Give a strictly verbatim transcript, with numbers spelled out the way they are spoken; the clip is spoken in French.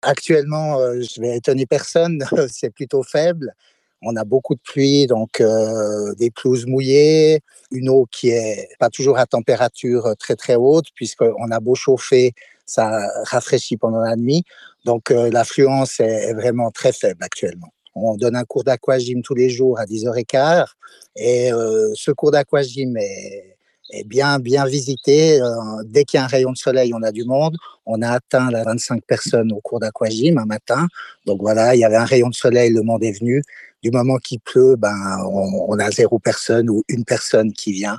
Actuellement, heu, je vais étonner personne, c'est plutôt faible. On a beaucoup de pluie, donc heu, des pelouses mouillées, une eau qui est pas toujours à température très, très haute puisqu'on a beau chauffer, ça rafraîchit pendant la nuit. Donc heu, l'affluence est est vraiment très faible actuellement. On donne un cours d'aquagym tous les jours à dix heures quinze et heu, ce cours d'aquagym est est bien, bien visité. Heu, dès qu'il y a un rayon de soleil, on a du monde. On a atteint la vingt-cinq personnes au cours d'aquagym un matin. Donc voilà, il y avait un rayon de soleil, le monde est venu. Du moment qu'il pleut, ben, on, on a zéro personne ou une personne qui vient.